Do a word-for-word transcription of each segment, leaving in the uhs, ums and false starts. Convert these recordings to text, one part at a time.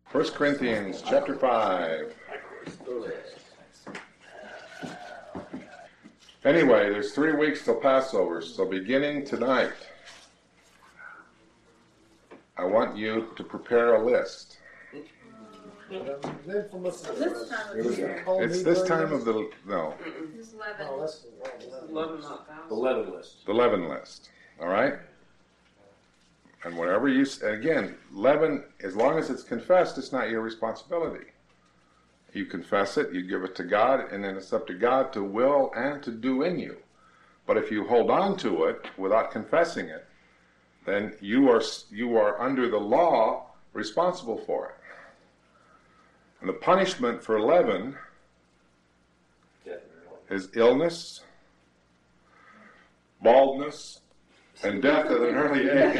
First Corinthians chapter five. Anyway, there's three weeks till Passover, so beginning tonight, I want you to prepare a list. It's this time of the, no. It's eleven. The leaven list. The leaven list, all right? And whatever you, again, leaven, as long as it's confessed, it's not your responsibility. You confess it, you give it to God, and then it's up to God to will and to do in you. But if you hold on to it without confessing it, then you are you are under the law responsible for it. And the punishment for leaven is illness, baldness, and death at an early age.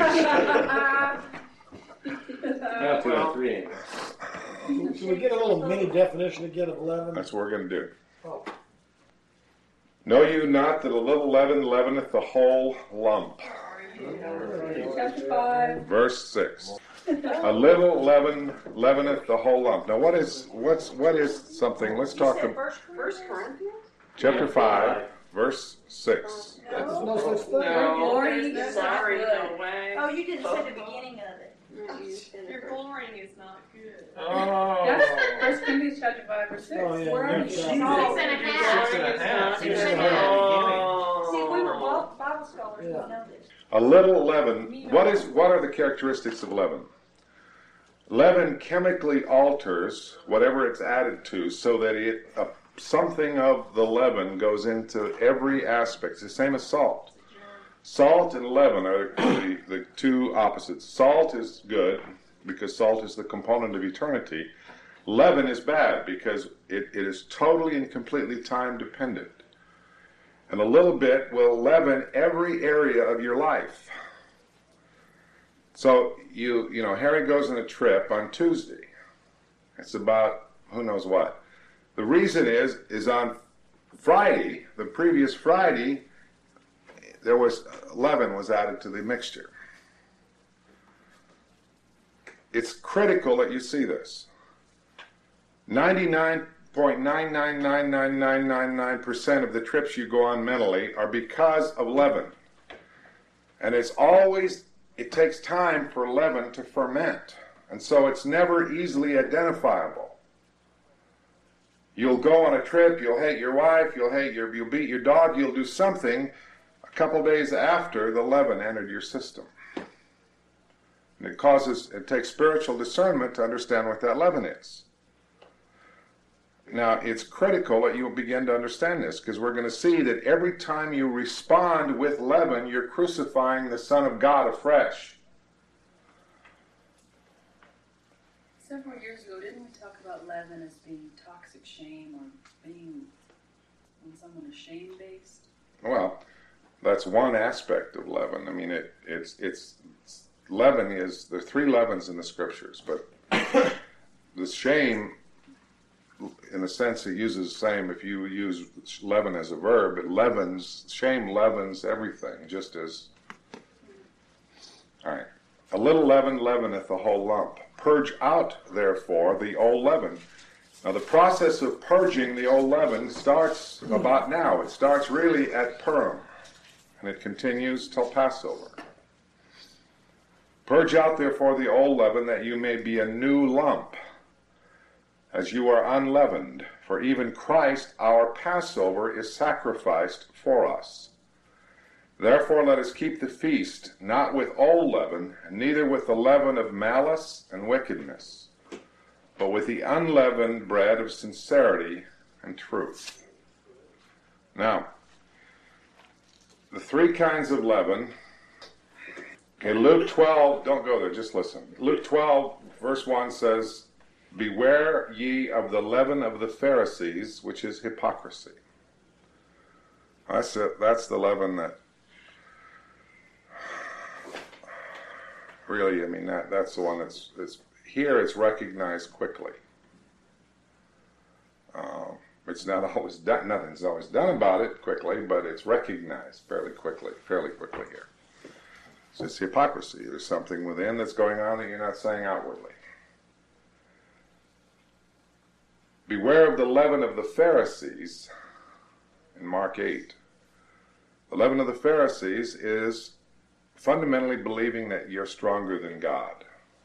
Not two and three. Can we get a little mini definition again of leaven? That's what we're going to do. Oh. Know you not that a little leaven leaveneth the whole lump? Chapter five. Verse six. A little leaven leaveneth the whole lump. Now, what is what's what is something? Let's talk about First, First Corinthians? chapter five, verse six. There's no such thing. No, Glory there's is not not good. good. No way. Oh, you didn't say the beginning of it. Your glorying is not good. Oh. That's First Corinthians chapter five, verse six. Oh, yeah, Where are that's you? right. Six and a half. Six and a half. Six and a Yeah. half. See, we were both Bible scholars. We Yeah. know this. A little leaven. What is what are the characteristics of leaven? Leaven chemically alters whatever it's added to, so that it uh, something of the leaven goes into every aspect. It's the same as salt. Salt and leaven are the, the two opposites. Salt is good because salt is the component of eternity. Leaven is bad because it, it is totally and completely time dependent. And a little bit will leaven every area of your life. So you you know, Harry goes on a trip on Tuesday. It's about who knows what. The reason is is on Friday, the previous Friday, there was leaven was added to the mixture. It's critical that you see this. ninety-nine point nine nine nine nine nine nine nine percent of the trips you go on mentally are because of leaven. And it's always, it takes time for leaven to ferment. And so it's never easily identifiable. You'll go on a trip, you'll hate your wife, you'll hate your, you'll beat your dog, you'll do something. A couple days after, the leaven entered your system. And it causes, it takes spiritual discernment to understand what that leaven is. Now, it's critical that you begin to understand this, because we're going to see that every time you respond with leaven, you're crucifying the Son of God afresh. Several years ago, didn't we talk about leaven as being toxic shame, or being when someone is shame-based? Well, that's one aspect of leaven. I mean, it, it's, it's, leaven is, there are three leavens in the scriptures, but the shame, in a sense, it uses the same, if you use leaven as a verb, it leavens, shame leavens everything, just as, all right. A little leaven leaveneth the whole lump. Purge out, therefore, the old leaven. Now, the process of purging the old leaven starts about now. It starts really at Purim, and it continues till Passover. Purge out, therefore, the old leaven, that you may be a new lump, as you are unleavened. For even Christ, our Passover, is sacrificed for us. Therefore let us keep the feast, not with old leaven, neither with the leaven of malice and wickedness, but with the unleavened bread of sincerity and truth. Now, the three kinds of leaven. Okay, Luke twelve, don't go there, just listen. Luke twelve, verse one says, beware ye of the leaven of the Pharisees, which is hypocrisy. That's it, that's the leaven that really, I mean, that that's the one that's, that's here it's recognized quickly. Uh, it's not always done, nothing's always done about it quickly, but it's recognized fairly quickly, fairly quickly here. So it's hypocrisy. There's something within that's going on that you're not saying outwardly. beware of the leaven of the Pharisees in Mark eight. The leaven of the Pharisees is fundamentally believing that you're stronger than God.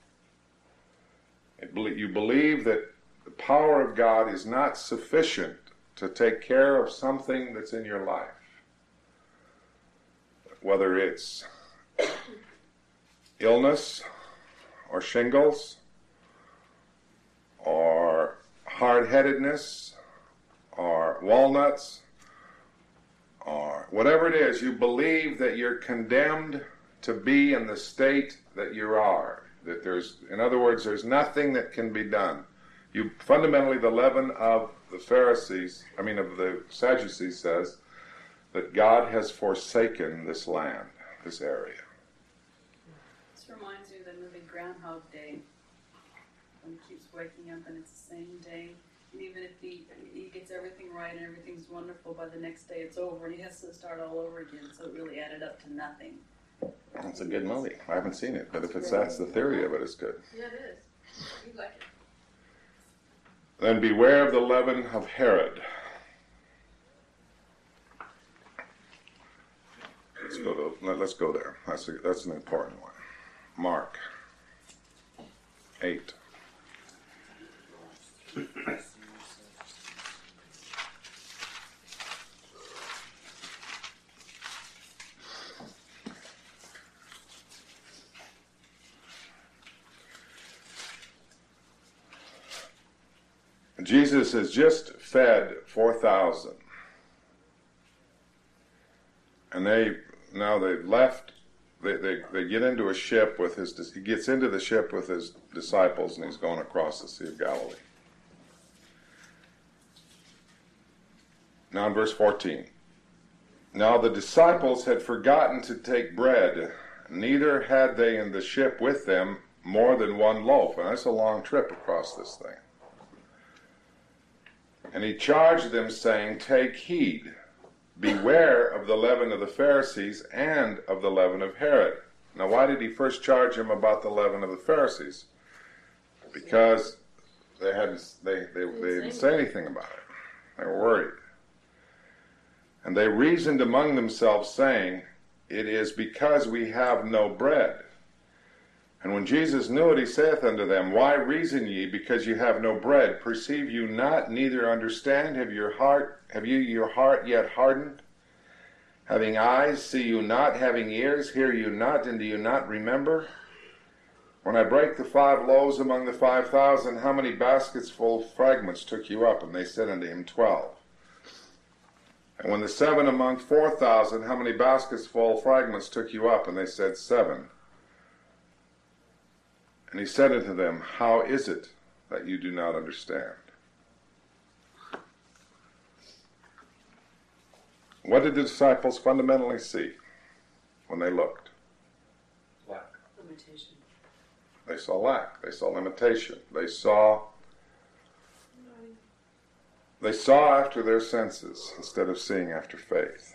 You believe that the power of God is not sufficient to take care of something that's in your life. Whether it's illness or shingles or hard-headedness or walnuts or whatever it is, you believe that you're condemned to be in the state that you are. That there's, in other words, there's nothing that can be done. You fundamentally, the leaven of the Pharisees, I mean of the Sadducees, says that God has forsaken this land, this area. This reminds me of the movie Groundhog Day, when he keeps waking up and it's the same day. And even if he, he gets everything right and everything's wonderful, by the next day it's over and he has to start all over again. So it really added up to nothing. It's a good movie. I haven't seen it, but if it's that's the theory of it, it's good. Yeah, it is. You like it. Then beware of the leaven of Herod. Let's go to, let- let's go there. That's a, that's an important one. Mark eight. Jesus has just fed four thousand. And they, now they've left, they, they, they get into a ship with his, he gets into the ship with his disciples and he's going across the Sea of Galilee. Now in verse fourteen. Now the disciples had forgotten to take bread, neither had they in the ship with them more than one loaf. And that's a long trip across this thing. And he charged them, saying, take heed, beware of the leaven of the Pharisees and of the leaven of Herod. Now why did he first charge them about the leaven of the Pharisees? Because they hadn't, they, they, they didn't say anything about it. They were worried. And they reasoned among themselves, saying, it is because we have no bread. And when Jesus knew it, he saith unto them, why reason ye, because you have no bread? Perceive you not, neither understand? Have your heart, have you your heart yet hardened? Having eyes, see you not? Having ears, hear you not? And do you not remember? When I break the five loaves among the five thousand, how many baskets full of fragments took you up? And they said unto him, twelve. And when the seven among four thousand, how many baskets full of fragments took you up? And they said, seven. And he said unto them, how is it that you do not understand? What did the disciples fundamentally see when they looked? Lack. Limitation. They saw lack. They saw limitation. They saw they saw after their senses instead of seeing after faith.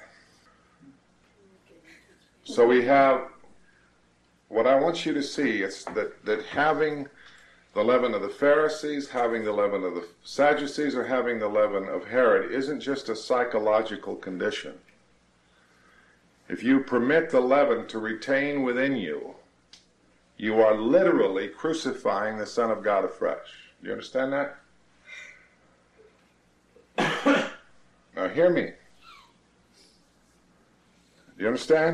So we have, what I want you to see is that, that having the leaven of the Pharisees, having the leaven of the Sadducees, or having the leaven of Herod isn't just a psychological condition. If you permit the leaven to retain within you, you are literally crucifying the Son of God afresh. Do you understand that? Now hear me. Do you understand?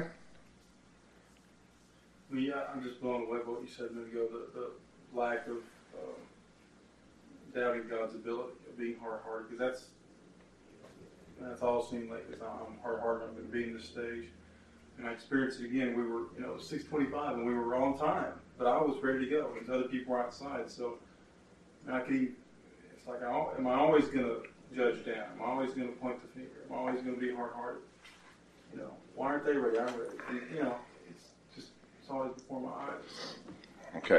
Well, yeah, I'm just blown away by what you said a minute ago, the, the lack of um, doubting God's ability, of being hard-hearted, because that's that's all it seemed like, because I'm hard-hearted, I'm going to be in this stage. And I experienced it again. We were, you know, six twenty-five, and we were on time, but I was ready to go, because other people were outside. So I can, it's like, I, am I always going to judge down? Am I always going to point the finger? Am I always going to be hard-hearted? You know, why aren't they ready? I'm ready. You know, it's just, it's always before my eyes. Okay.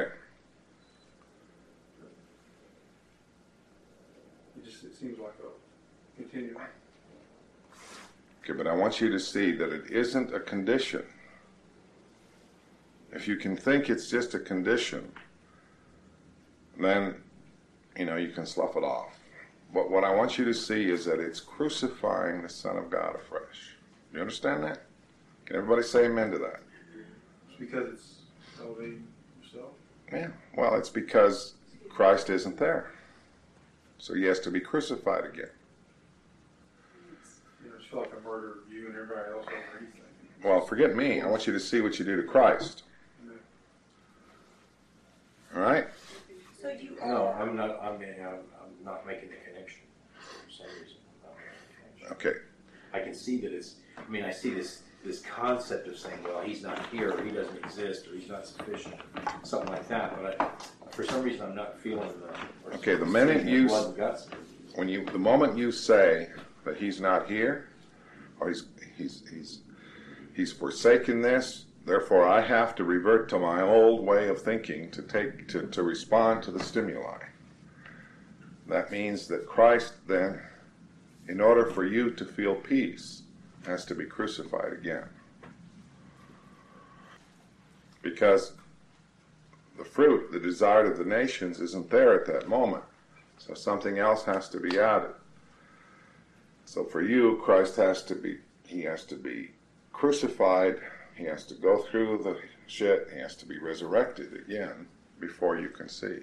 It just, it seems like a continuum. Okay, but I want you to see that it isn't a condition. If you can think it's just a condition, then, you know, you can slough it off. But what I want you to see is that it's crucifying the Son of God afresh. You understand that? Can everybody say amen to that? It's because it's elevating yourself. Yeah. Well, it's because Christ isn't there. So he has to be crucified again. You know, I just feel like I murdered you and everybody else over anything. Well, forget me. I want you to see what you do to Christ. All right? So you No, are. I'm not, I'm, I'm, I'm not making the connection for some reason. I'm not making the connection. Okay. I can see that it's, I mean, I see this, this concept of saying, well, he's not here, or he doesn't exist, or he's not sufficient, something like that, but I, for some reason I'm not feeling the... or Okay, the seeing minute the you- blood and guts. When you, the moment you say that he's not here, or he's he's he's he's forsaken this, therefore I have to revert to my old way of thinking to take to, to respond to the stimuli. That means that Christ then, in order for you to feel peace, has to be crucified again. Because the fruit, the desire of the nations, isn't there at that moment. So something else has to be added. So for you, Christ has to be, he has to be crucified, he has to go through the shit, he has to be resurrected again before you can see.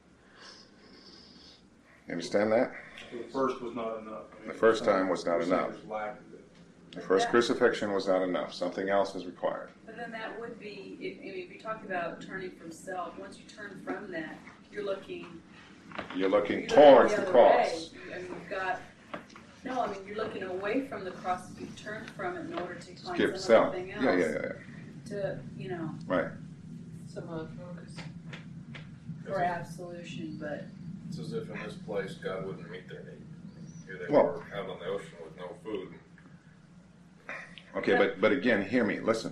You understand that? The first was not enough. I mean, The first time was not we're saying enough. there's lack of it. The first crucifixion was not enough. Something else is required. But then that would be, if, I mean, if you talk about turning from self, once you turn from that, you're looking. You're looking you're towards looking the other cross. way. You- I mean, you've got. No, I mean, you're looking away from the cross. If you turn from it in order to find Skip self. something else. Yeah, yeah, yeah, yeah. To, you know, Right. some other focus. Or absolution, but. It's as if in this place God wouldn't meet their need. Here they Well- were out on the ocean with no food. Okay, but, but again, hear me, listen.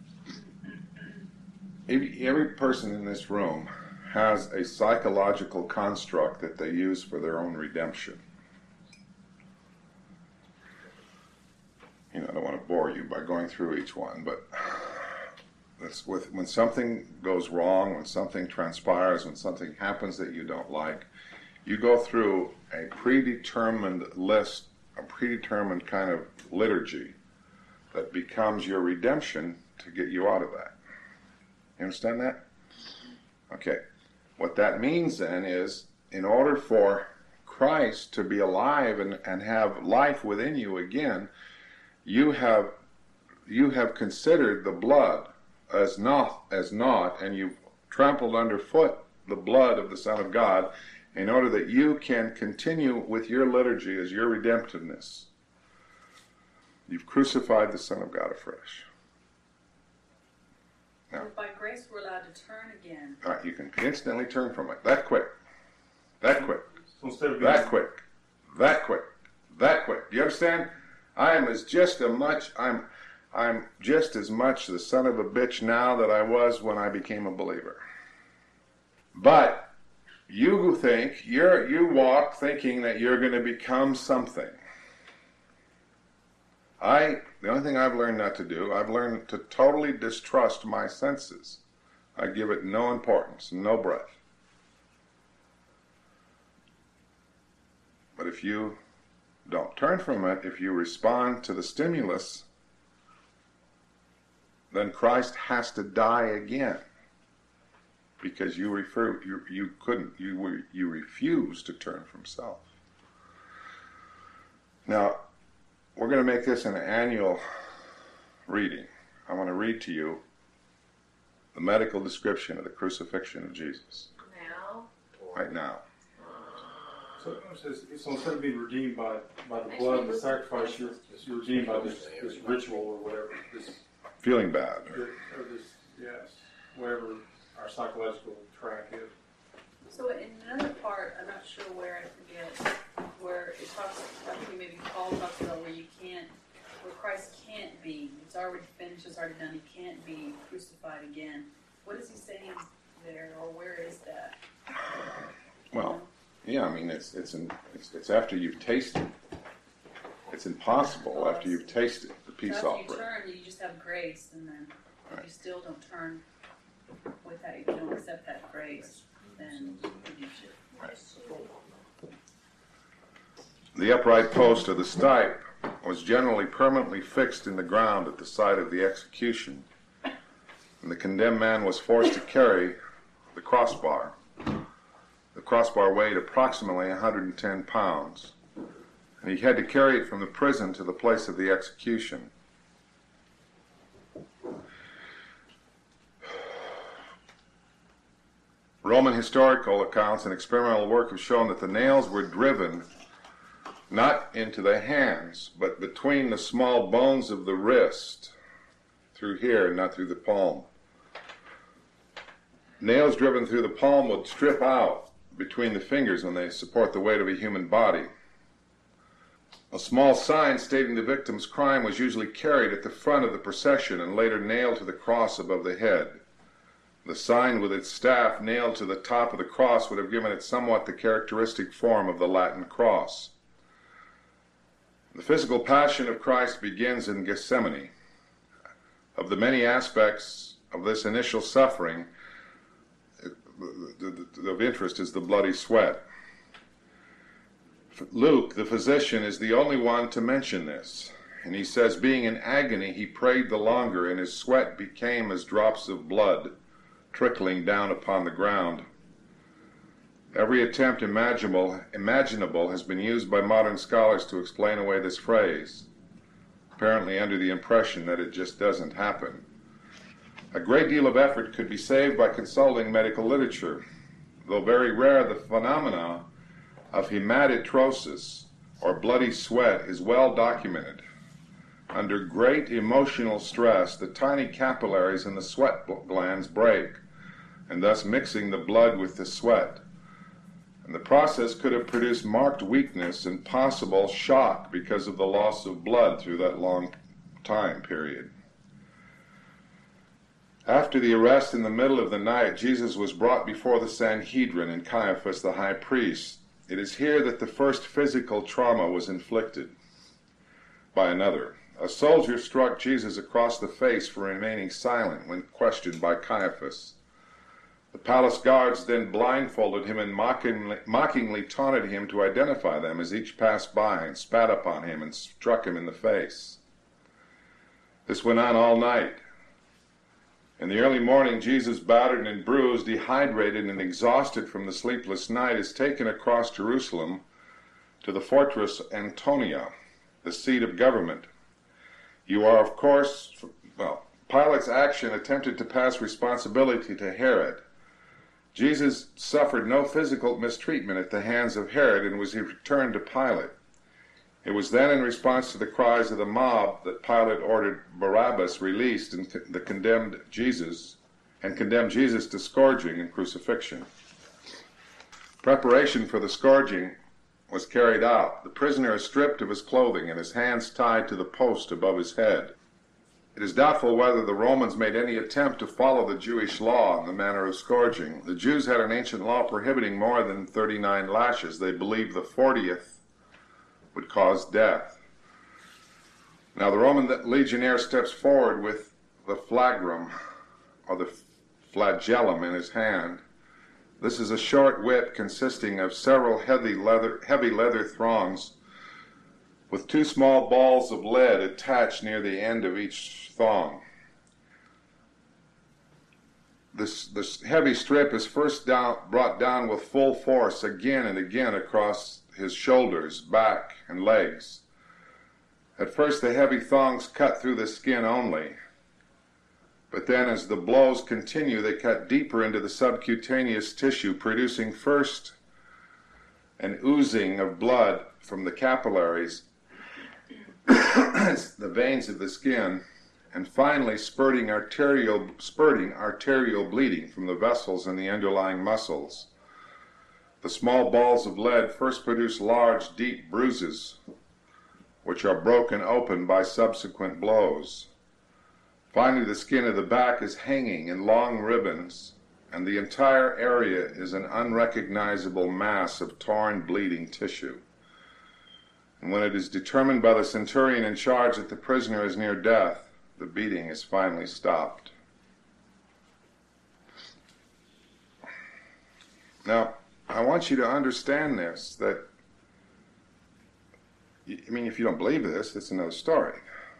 Every, every person in this room has a psychological construct that they use for their own redemption. You know, I don't want to bore you by going through each one, but it's with, when something goes wrong, when something transpires, when something happens that you don't like, you go through a predetermined list, a predetermined kind of liturgy that becomes your redemption to get you out of that. You understand that? Okay. What that means then is, in order for Christ to be alive and, and have life within you again, you have you have considered the blood as not as not, and you've trampled underfoot the blood of the Son of God, in order that you can continue with your liturgy as your redemptiveness. You've crucified the Son of God afresh. Now, By grace, we're allowed to turn again. all right, you can instantly turn from it. That quick. That quick. So instead of being That quick. That quick. That quick. Do you understand? I am as just as much I'm I'm just as much the son of a bitch now that I was when I became a believer. But you think you're you walk thinking that you're going to become something. I the only thing I've learned not to do, I've learned to totally distrust my senses. I give it no importance, no breath. But if you don't turn from it, if you respond to the stimulus, then Christ has to die again, because you refer you you couldn't you you refuse to turn from self. Now, we're going to make this an annual reading. I want to read to you the medical description of the crucifixion of Jesus Now. right now. So, it says, so instead of being redeemed by, by the blood and the sacrifice, you're, you're redeemed by this, this ritual or whatever, this, Feeling bad. or this, yes, whatever our psychological track is. So in another part, I'm not sure where, I forget, where it talks, I think maybe Paul talks about where you can't, where Christ can't be, it's already finished, it's already done, he can't be crucified again. What is he saying there, or where is that? Well, yeah, I mean, it's it's in, it's, it's after you've tasted. It's impossible after you've tasted the peace So after you offering. turn, you just have grace, and then if Right. you still don't turn with that, if you don't accept that grace, then you should. The upright post or the stipe was generally permanently fixed in the ground at the site of the execution, and the condemned man was forced to carry the crossbar. The crossbar weighed approximately one hundred ten pounds, and he had to carry it from the prison to the place of the execution. Roman historical accounts and experimental work have shown that the nails were driven not into the hands, but between the small bones of the wrist, through here, not through the palm. Nails driven through the palm would strip out between the fingers when they support the weight of a human body. A small sign stating the victim's crime was usually carried at the front of the procession and later nailed to the cross above the head. The sign with its staff nailed to the top of the cross would have given it somewhat the characteristic form of the Latin cross. The physical passion of Christ begins in Gethsemane. Of the many aspects of this initial suffering, of interest is the bloody sweat. Luke, the physician, is the only one to mention this, and he says, being in agony, he prayed the longer, and his sweat became as drops of blood trickling down upon the ground. Every attempt imaginable, imaginable has been used by modern scholars to explain away this phrase, apparently under the impression that it just doesn't happen. A great deal of effort could be saved by consulting medical literature. Though very rare, the phenomena of hematotrosis, or bloody sweat, is well documented. Under great emotional stress, the tiny capillaries in the sweat glands break, and thus mixing the blood with the sweat. And the process could have produced marked weakness and possible shock because of the loss of blood through that long time period. After the arrest in the middle of the night, Jesus was brought before the Sanhedrin and Caiaphas the high priest. It is here that the first physical trauma was inflicted by another. A soldier struck Jesus across the face for remaining silent when questioned by Caiaphas. The palace guards then blindfolded him and mockingly, mockingly taunted him to identify them as each passed by and spat upon him and struck him in the face. This went on all night. In the early morning, Jesus, battered and bruised, dehydrated and exhausted from the sleepless night, is taken across Jerusalem to the fortress Antonia, the seat of government. You are, of course, well, Pilate's action attempted to pass responsibility to Herod. Jesus suffered no physical mistreatment at the hands of Herod and was returned to Pilate. It was then in response to the cries of the mob that Pilate ordered Barabbas released and the condemned Jesus and condemned Jesus to scourging and crucifixion. Preparation for the scourging was carried out. The prisoner is stripped of his clothing and his hands tied to the post above his head. It is doubtful whether the Romans made any attempt to follow the Jewish law in the manner of scourging. The Jews had an ancient law prohibiting more than thirty-nine lashes. They believed the fortieth would cause death. Now the Roman legionnaire steps forward with the flagrum, or the flagellum, in his hand. This is a short whip consisting of several heavy leather, heavy leather thongs with two small balls of lead attached near the end of each thong. This, this heavy strip is first down, brought down with full force again and again across his shoulders, back, and legs. At first the heavy thongs cut through the skin only, but then as the blows continue, they cut deeper into the subcutaneous tissue, producing first an oozing of blood from the capillaries, the veins of the skin, and finally spurting arterial, spurting arterial bleeding from the vessels and the underlying muscles. The small balls of lead first produce large, deep bruises, which are broken open by subsequent blows. Finally, the skin of the back is hanging in long ribbons, and the entire area is an unrecognizable mass of torn, bleeding tissue. And when it is determined by the centurion in charge that the prisoner is near death, the beating is finally stopped. Now, I want you to understand this, that I mean, if you don't believe this, it's another story.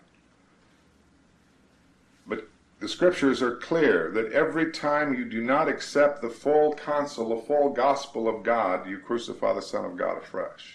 But the scriptures are clear that every time you do not accept the full counsel, the full gospel of God, you crucify the Son of God afresh.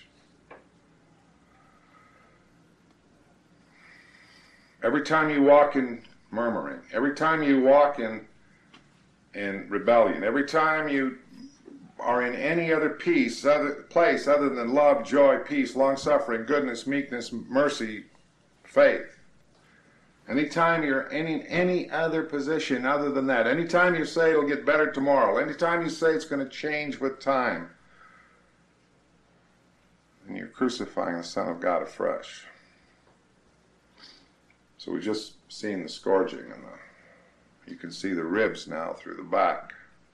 Every time you walk in murmuring, every time you walk in, in rebellion, every time you are in any other peace, other place other than love, joy, peace, long-suffering, goodness, meekness, mercy, faith. Anytime you're in any other position other than that, anytime you say it'll get better tomorrow, anytime you say it's going to change with time, then you're crucifying the Son of God afresh. So we've just seen the scourging, and the, you can see the ribs now through the back.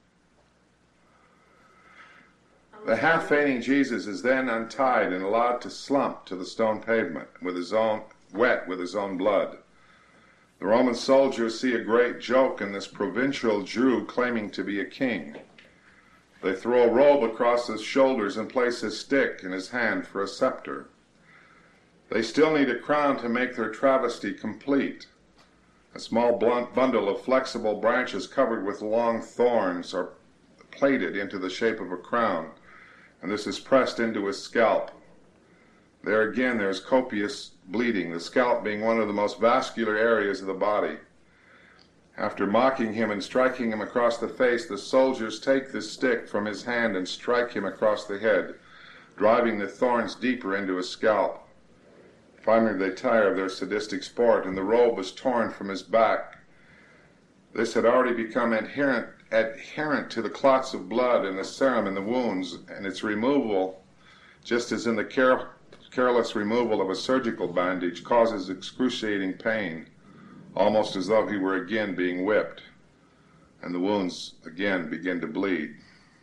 The half-fainting Jesus is then untied and allowed to slump to the stone pavement, with his own wet with his own blood. The Roman soldiers see a great joke in this provincial Jew claiming to be a king. They throw a robe across his shoulders and place his stick in his hand for a scepter. They still need a crown to make their travesty complete. A small blunt bundle of flexible branches covered with long thorns are plaited into the shape of a crown, and this is pressed into his scalp. There again there is copious bleeding, the scalp being one of the most vascular areas of the body. After mocking him and striking him across the face, the soldiers take the stick from his hand and strike him across the head, driving the thorns deeper into his scalp. Finally they tire of their sadistic sport, and the robe was torn from his back. This had already become adherent, adherent to the clots of blood and the serum in the wounds, and its removal, just as in the care, careless removal of a surgical bandage, causes excruciating pain, almost as though he were again being whipped, and the wounds again begin to bleed.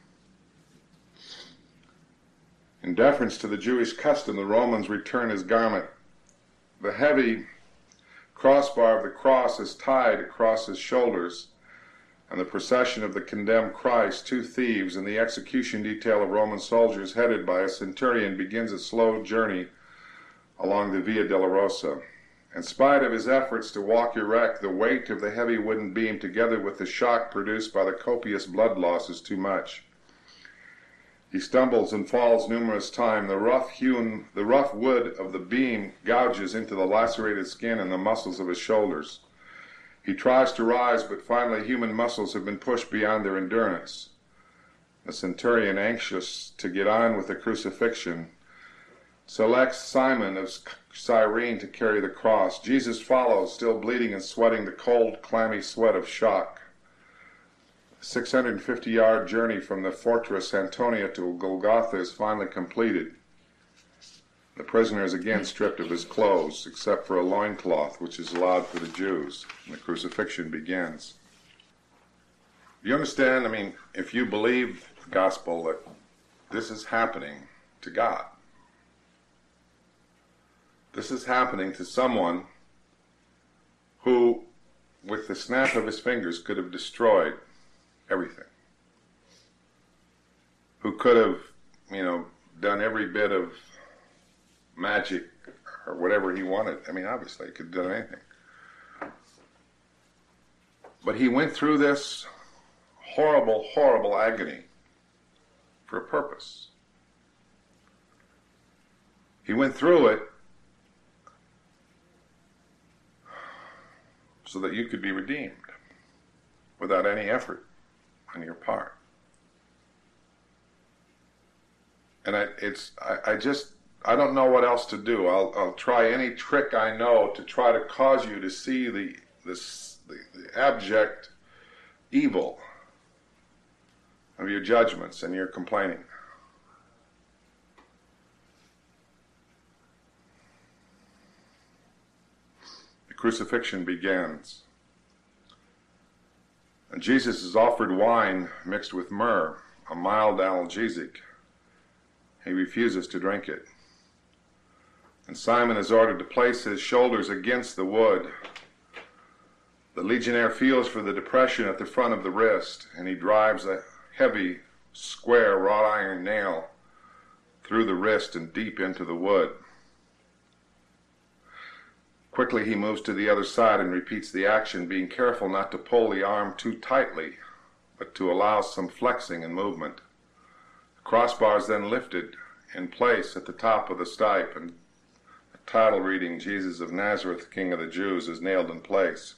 In deference to the Jewish custom, the Romans return his garment. The heavy crossbar of the cross is tied across his shoulders, and the procession of the condemned Christ, two thieves, and the execution detail of Roman soldiers headed by a centurion begins a slow journey along the Via Dolorosa. In spite of his efforts to walk erect, the weight of the heavy wooden beam, together with the shock produced by the copious blood loss, is too much. He stumbles and falls numerous times. The rough hewn, the rough wood of the beam gouges into the lacerated skin and the muscles of his shoulders. He tries to rise, but finally human muscles have been pushed beyond their endurance. The centurion, anxious to get on with the crucifixion, selects Simon of Cyrene to carry the cross. Jesus follows, still bleeding and sweating the cold, clammy sweat of shock. A six hundred fifty yard journey from the fortress Antonia to Golgotha is finally completed. The prisoner is again stripped of his clothes, except for a loincloth, which is allowed for the Jews, and the crucifixion begins. You understand? I mean, if you believe the gospel, that this is happening to God. This is happening to someone who, with the snap of his fingers, could have destroyed everything. Who could have, you know, done every bit of magic or whatever he wanted. I mean, obviously, he could have done anything. But he went through this horrible, horrible agony for a purpose. He went through it so that you could be redeemed without any effort on your part. And I, it's, I, I just, I don't know what else to do. I'll, I'll try any trick I know to try to cause you to see the, this, the, the abject evil of your judgments and your complaining. The crucifixion begins. And Jesus is offered wine mixed with myrrh, a mild analgesic. He refuses to drink it. And Simon is ordered to place his shoulders against the wood. The legionnaire feels for the depression at the front of the wrist, and he drives a heavy, square wrought iron nail through the wrist and deep into the wood. Quickly he moves to the other side and repeats the action, being careful not to pull the arm too tightly, but to allow some flexing and movement. The crossbar is then lifted in place at the top of the stipe, and the title reading, Jesus of Nazareth, King of the Jews, is nailed in place.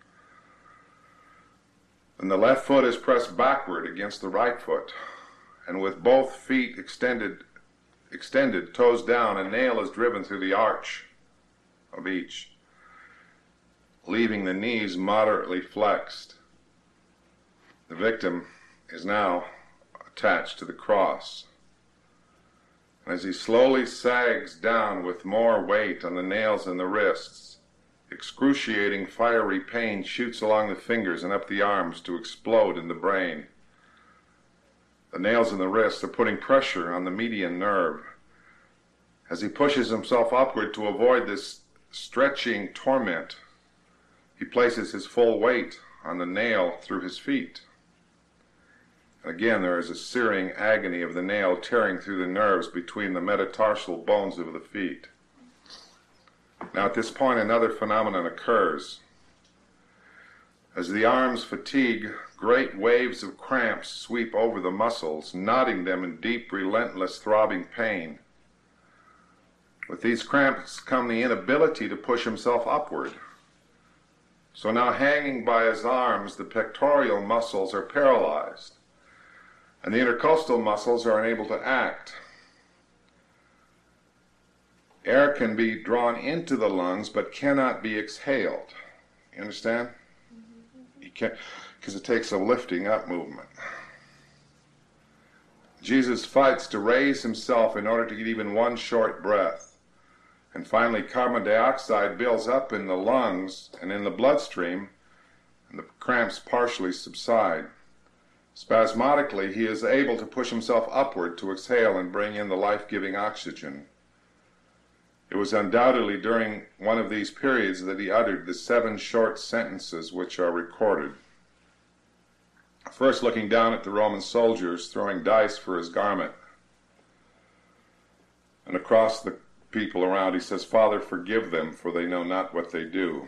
And the left foot is pressed backward against the right foot, and with both feet extended, extended toes down, a nail is driven through the arch of each, leaving the knees moderately flexed. The victim is now attached to the cross. As he slowly sags down with more weight on the nails in the wrists, excruciating fiery pain shoots along the fingers and up the arms to explode in the brain. The nails in the wrists are putting pressure on the median nerve. As he pushes himself upward to avoid this stretching torment, he places his full weight on the nail through his feet. Again, there is a searing agony of the nail tearing through the nerves between the metatarsal bones of the feet. Now at this point, another phenomenon occurs. As the arms fatigue, great waves of cramps sweep over the muscles, knotting them in deep, relentless, throbbing pain. With these cramps come the inability to push himself upward. So now, hanging by his arms, the pectoral muscles are paralyzed, and the intercostal muscles are unable to act. Air can be drawn into the lungs, but cannot be exhaled. You understand? You can't, because it takes a lifting up movement. Jesus fights to raise himself in order to get even one short breath. And finally, carbon dioxide builds up in the lungs and in the bloodstream, and the cramps partially subside. Spasmodically, he is able to push himself upward to exhale and bring in the life-giving oxygen. It was undoubtedly during one of these periods that he uttered the seven short sentences which are recorded. First, looking down at the Roman soldiers throwing dice for his garment, and across the people around, he says, "Father, forgive them, for they know not what they do."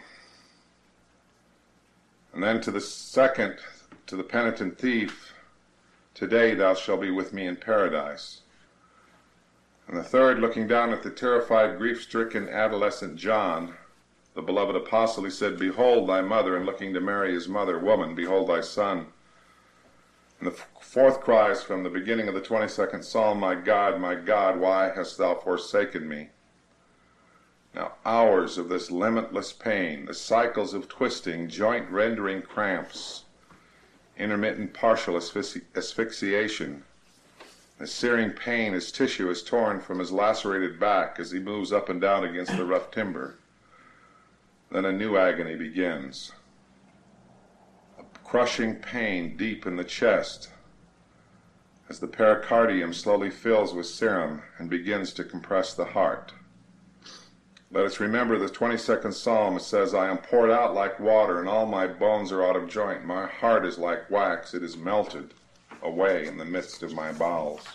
And then to the second, to the penitent thief, "Today thou shalt be with me in paradise." And the third, looking down at the terrified, grief-stricken adolescent John, the beloved apostle, he said, "Behold thy mother," and looking to Mary his mother, "Woman, behold thy son." And the fourth cry is from the beginning of the twenty-second Psalm, "My God, my God, why hast thou forsaken me?" Now, hours of this limitless pain, the cycles of twisting, joint-rendering cramps, intermittent partial asphyxi- asphyxiation, the searing pain as tissue is torn from his lacerated back as he moves up and down against the rough timber. Then a new agony begins. A crushing pain deep in the chest as the pericardium slowly fills with serum and begins to compress the heart. Let us remember the twenty-second Psalm. It says, "I am poured out like water, and all my bones are out of joint. My heart is like wax, it is melted away in the midst of my bowels."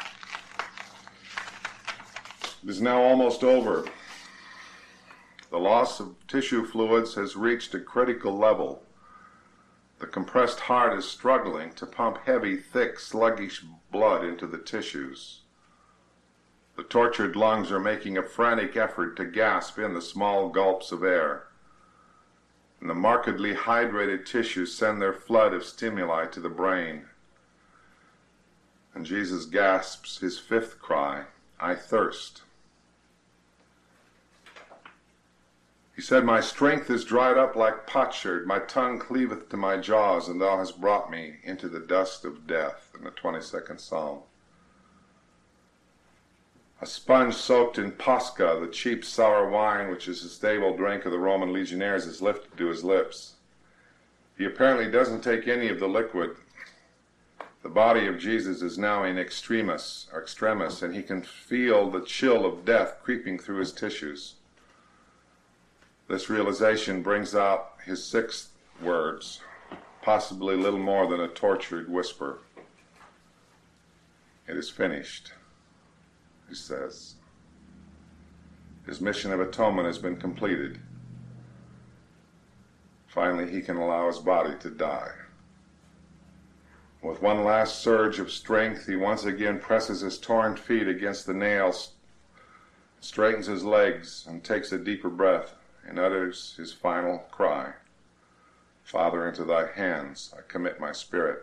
It is now almost over. The loss of tissue fluids has reached a critical level. The compressed heart is struggling to pump heavy, thick, sluggish blood into the tissues. The tortured lungs are making a frantic effort to gasp in the small gulps of air. And the markedly hydrated tissues send their flood of stimuli to the brain. And Jesus gasps his fifth cry, "I thirst." He said, "My strength is dried up like potsherd, my tongue cleaveth to my jaws, and thou hast brought me into the dust of death," in the twenty-second Psalm. A sponge soaked in posca, the cheap sour wine which is the staple drink of the Roman legionaries, is lifted to his lips. He apparently doesn't take any of the liquid. The body of Jesus is now in extremis, or extremis, and he can feel the chill of death creeping through his tissues. This realization brings out his sixth words, possibly little more than a tortured whisper. "It is finished," he says. His mission of atonement has been completed. finally he can allow his body to die. With one last surge of strength, he once again presses his torn feet against the nails, straightens his legs, and takes a deeper breath, and utters his final cry, "Father, into thy hands I commit my spirit."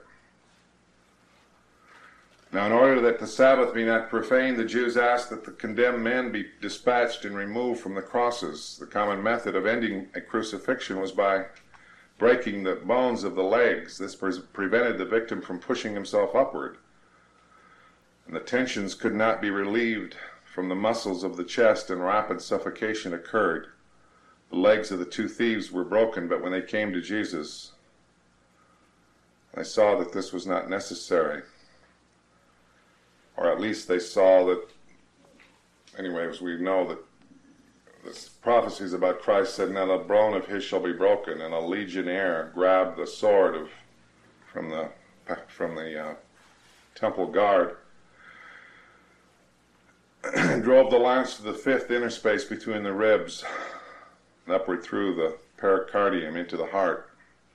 Now, in order that the Sabbath be not profaned, the Jews asked that the condemned men be dispatched and removed from the crosses. The common method of ending a crucifixion was by breaking the bones of the legs. This pre- prevented the victim from pushing himself upward, and the tensions could not be relieved from the muscles of the chest, and rapid suffocation occurred. The legs of the two thieves were broken, but when they came to Jesus, they saw that this was not necessary. Or at least they saw that, anyways, we know that the prophecies about Christ said, "Now the bone of his shall be broken," and a legionnaire grabbed the sword of from the from the uh, temple guard and drove the lance to the fifth interspace between the ribs and upward through the pericardium into the heart.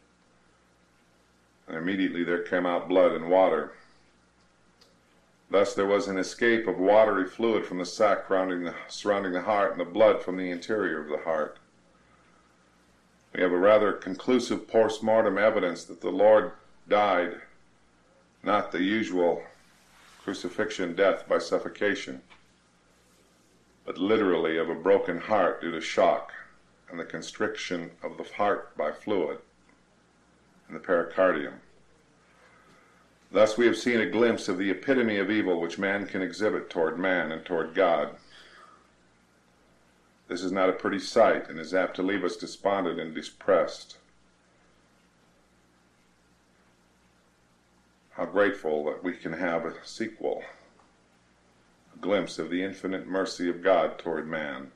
And immediately there came out blood and water. Thus there was an escape of watery fluid from the sac surrounding the, surrounding the heart, and the blood from the interior of the heart. We have a rather conclusive post-mortem evidence that the Lord died, not the usual crucifixion death by suffocation, but literally of a broken heart due to shock and the constriction of the heart by fluid in the pericardium. Thus we have seen a glimpse of the epitome of evil which man can exhibit toward man and toward God. This is not a pretty sight, and is apt to leave us despondent and depressed. How grateful that we can have a sequel, a glimpse of the infinite mercy of God toward man,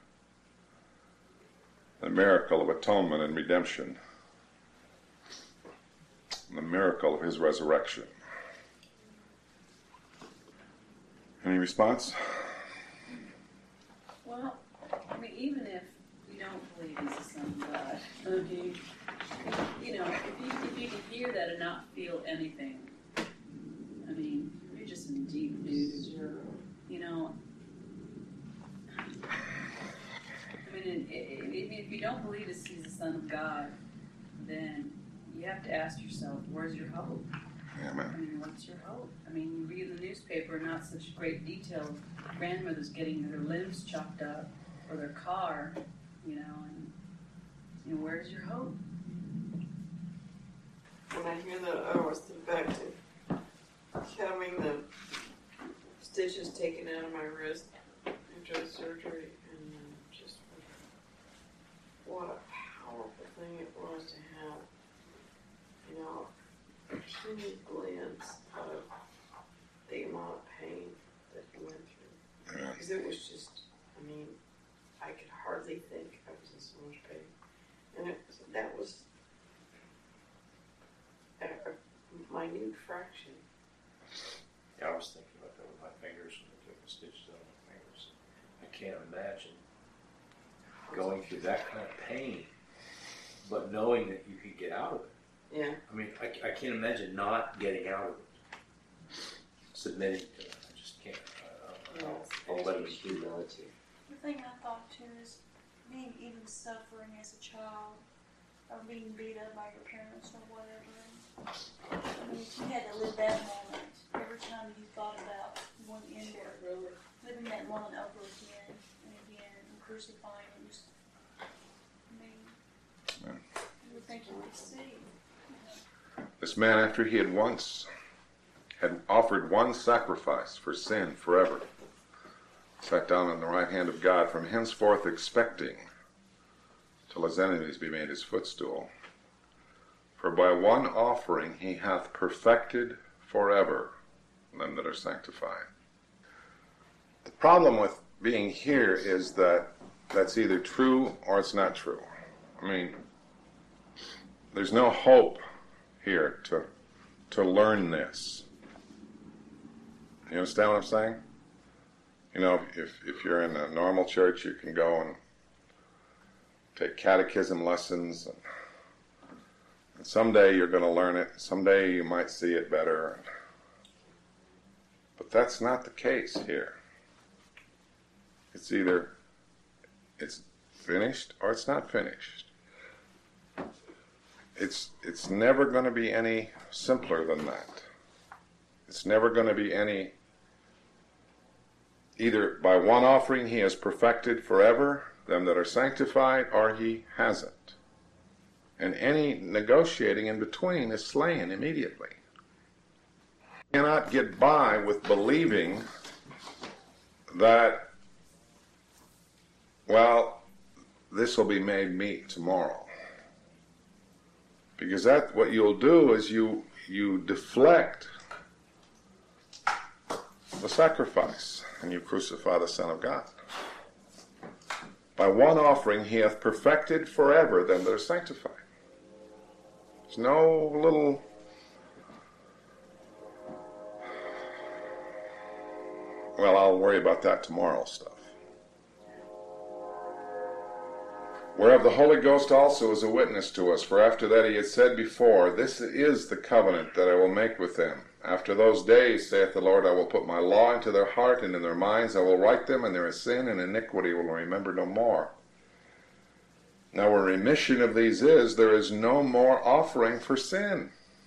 the miracle of atonement and redemption, and the miracle of his resurrection. Any response? Well, I mean, even if you don't believe he's the Son of God, I mean, you know, if you, if you can hear that and not feel anything, I mean, you're just in deep doo. You know, I mean, if you don't believe he's the Son of God, then you have to ask yourself, where's your hope? Amen. I mean, what's your hope? I mean, you read in the newspaper, not such great detail of grandmothers getting their limbs chopped up or their car, you know, and you know, where's your hope? When I hear that, I always think back to having the stitches taken out of my wrist after the surgery, and uh, just what a powerful thing it was to have, you know, a teeny glimpse of the amount of pain that he went through. Because it was just, I mean, I could hardly think I was in so much pain. And it, that was a, a minute fraction. Yeah, I was thinking about that with my fingers when they took the stitches out of my fingers. I can't imagine going through that kind of pain, but knowing that you could get out of it. Yeah. I mean, I, I can't imagine not getting out of it, submitting to it. I just can't. I, I'll, I'll let it do that. The thing I thought too is being even suffering as a child, or being beat up by your parents or whatever. I mean, you had to live that moment every time you thought about going in there, living that moment over again and again, and crucifying and just, I mean, Yeah. you would think you would see. This man, after he had once had offered one sacrifice for sin forever, sat down on the right hand of God, from henceforth expecting till his enemies be made his footstool. For by one offering he hath perfected forever them that are sanctified. The problem with being here is that that's either true or it's not true. I mean, there's no hope here to to learn this. You understand what I'm saying? You know, if if you're in a normal church, you can go and take catechism lessons and And someday you're going to learn it. Someday you might see it better. But that's not the case here. It's either it's finished or it's not finished. It's it's never going to be any simpler than that. It's never going to be any, either by one offering he has perfected forever them that are sanctified, or he hasn't. And any negotiating in between is slain immediately. You cannot get by with believing that, well, this will be made meet tomorrow. Because that, what you'll do is you you deflect the sacrifice, and you crucify the Son of God. By one offering he hath perfected forever them that are sanctified. There's no little well, I'll worry about that tomorrow stuff. Whereof the Holy Ghost also is a witness to us, for after that he had said before, this is the covenant that I will make with them. After those days, saith the Lord, I will put my law into their heart, and in their minds I will write them, and their sin and iniquity will remember no more. Now where remission of these is, there is no more offering for sin.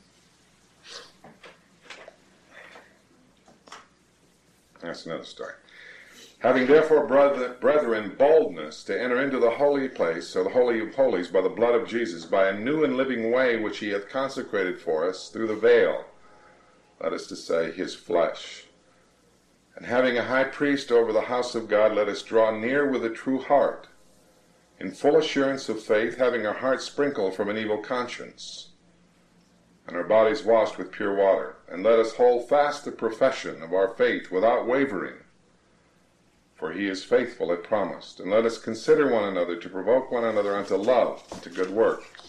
That's another story. Having therefore, brethren, boldness to enter into the holy place, or the holy of holies, by the blood of Jesus, by a new and living way which he hath consecrated for us through the veil, that is to say, his flesh. And having a high priest over the house of God, let us draw near with a true heart, in full assurance of faith, having our hearts sprinkled from an evil conscience, and our bodies washed with pure water. And let us hold fast the profession of our faith without wavering, for he is faithful that promised. And let us consider one another to provoke one another unto love, to good works,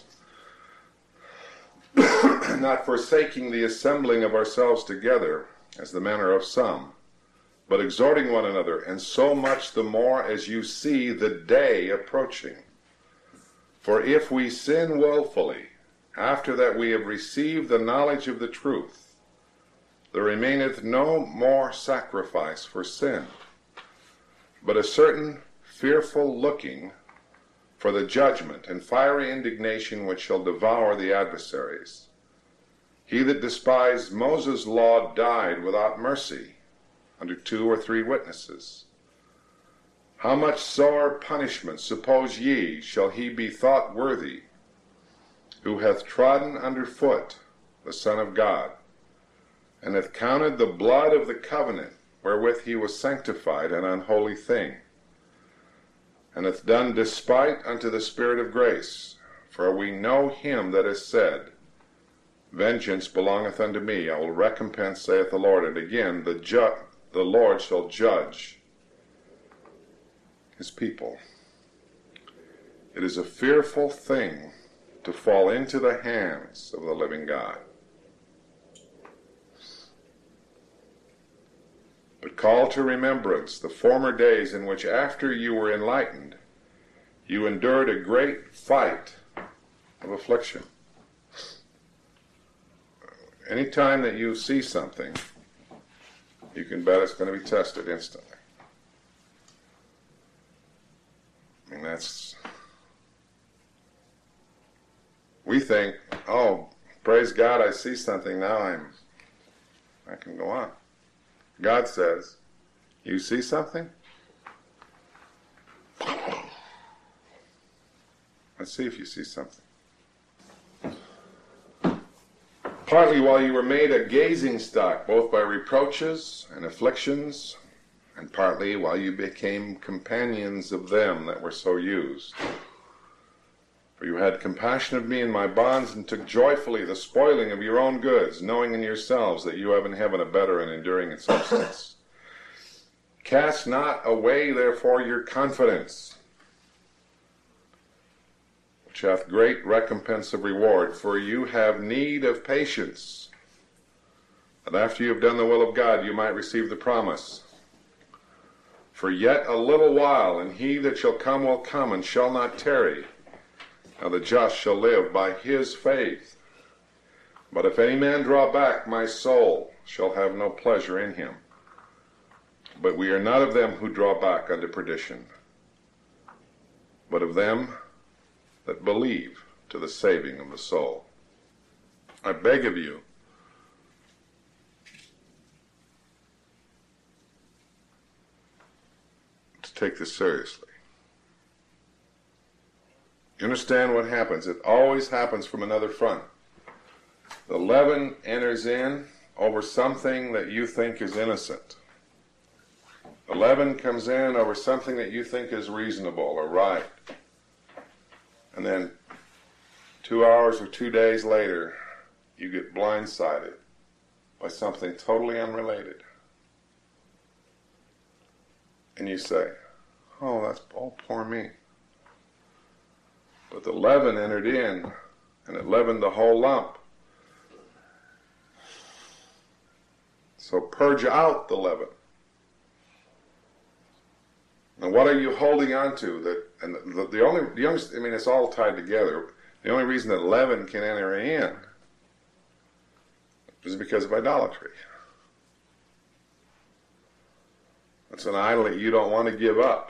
not forsaking the assembling of ourselves together, as the manner of some, but exhorting one another, and so much the more as you see the day approaching. For if we sin wilfully, after that we have received the knowledge of the truth, there remaineth no more sacrifice for sin, but a certain fearful looking for the judgment and fiery indignation which shall devour the adversaries. He that despised Moses' law died without mercy under two or three witnesses. How much sore punishment, suppose ye, shall he be thought worthy, who hath trodden under foot the Son of God, and hath counted the blood of the covenant wherewith he was sanctified an unholy thing, and hath done despite unto the Spirit of grace? For we know him that has said, Vengeance belongeth unto me, I will recompense, saith the Lord. And again, the, ju- the Lord shall judge his people. It is a fearful thing to fall into the hands of the living God. But call to remembrance the former days in which, after you were enlightened, you endured a great fight of affliction. Any time that you see something, you can bet it's going to be tested instantly. I mean, that's... We think, oh, praise God, I see something, now I'm... I can go on. God says, you see something? Let's see if you see something. Partly while you were made a gazing stock, both by reproaches and afflictions, and partly while you became companions of them that were so used. For you had compassion of me in my bonds, and took joyfully the spoiling of your own goods, knowing in yourselves that you have in heaven a better and enduring substance. Cast not away therefore your confidence, which hath great recompense of reward, for you have need of patience, that after you have done the will of God you might receive the promise. For yet a little while, and he that shall come will come, and shall not tarry. Now the just shall live by his faith. But if any man draw back, my soul shall have no pleasure in him. But we are not of them who draw back unto perdition, but of them that believe to the saving of the soul. I beg of you, to take this seriously. You understand what happens? It always happens from another front. The leaven enters in over something that you think is innocent. The leaven comes in over something that you think is reasonable or right. And then two hours or two days later, you get blindsided by something totally unrelated. And you say, oh, that's all poor me. But the leaven entered in, and it leavened the whole lump. So purge out the leaven. And what are you holding on to? That and the, the only, the only, I mean, it's all tied together. The only reason that leaven can enter in is because of idolatry. It's an idol that you don't want to give up.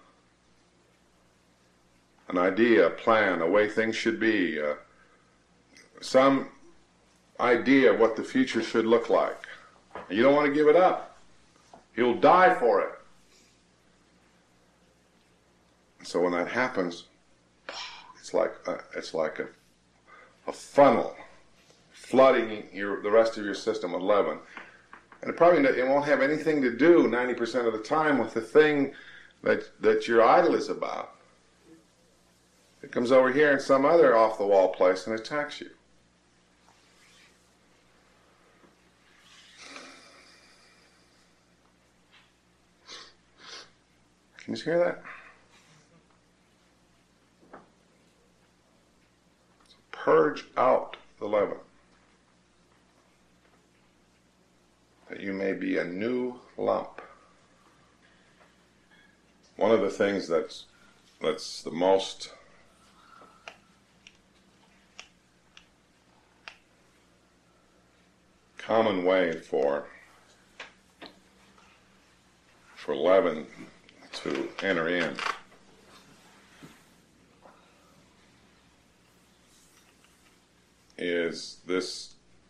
An idea, a plan, a way things should be, uh, some idea of what the future should look like. And you don't want to give it up. You'll die for it. So when that happens, it's like a, it's like a, a funnel flooding your, the rest of your system with leaven. And it probably it won't have anything to do ninety percent of the time with the thing that, that your idol is about. It comes over here in some other off-the-wall place and attacks you. Can you hear that? So purge out the leaven, that you may be a new lump. One of the things that's that's the most common way for for leaven to enter in is this.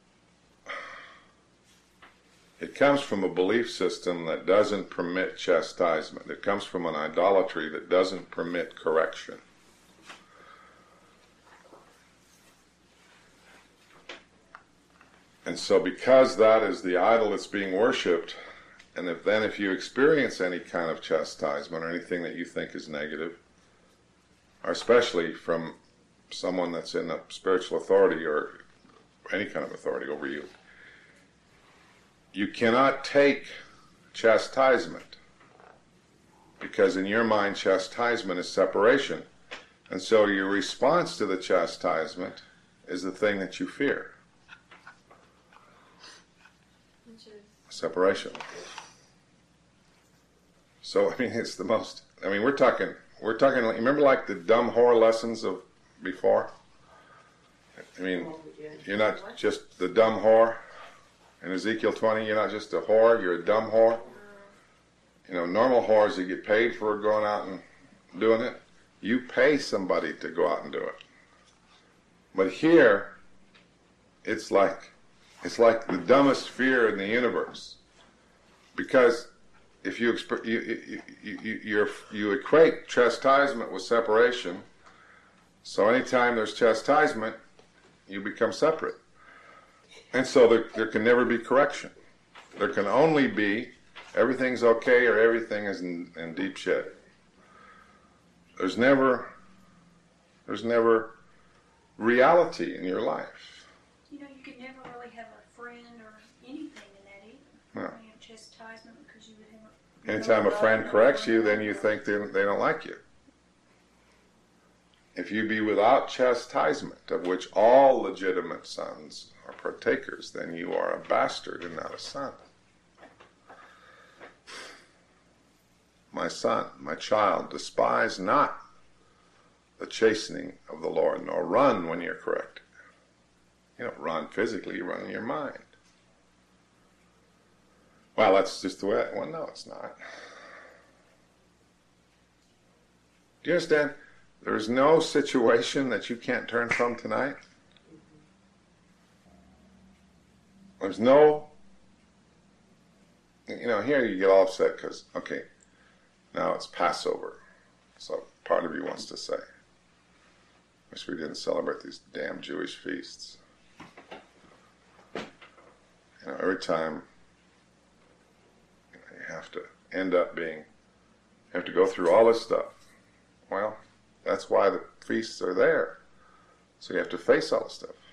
It comes from a belief system that doesn't permit chastisement. It comes from an idolatry that doesn't permit correction. And so because that is the idol that's being worshipped, and if then if you experience any kind of chastisement or anything that you think is negative, or especially from someone that's in a spiritual authority or any kind of authority over you, you cannot take chastisement, because in your mind chastisement is separation. And so your response to the chastisement is the thing that you fear. Separation. So, I mean, it's the most, I mean, we're talking, we're talking, remember like the dumb whore lessons of before? I mean, you're not just the dumb whore. In Ezekiel twenty, you're not just a whore, you're a dumb whore. You know, normal whores, you get paid for going out and doing it. You pay somebody to go out and do it. But here, it's like, it's like the dumbest fear in the universe. Because if you, exp- you, you, you, you, you're, you equate chastisement with separation, so anytime there's chastisement, you become separate. And so there, there can never be correction. There can only be everything's okay or everything is in, in deep shit. There's never, there's never reality in your life. You know, you could never really have a friend or anything in that either. No. You know, chastisement because you would have. Anytime a friend corrects you, then you think they, they don't like you. If you be without chastisement, of which all legitimate sons are partakers, then you are a bastard and not a son. My son, my child, despise not the chastening of the Lord, nor run when you're corrected. You don't run physically, you run in your mind. Well, that's just the way I, well, no, it's not. Do you understand? There's no situation that you can't turn from tonight. There's no, you know, here you get all upset because, okay, now it's Passover. So part of you wants to say, wish we didn't celebrate these damn Jewish feasts. You know, every time you have to end up being, you have to go through all this stuff. Well, that's why the feasts are there. So you have to face all this stuff.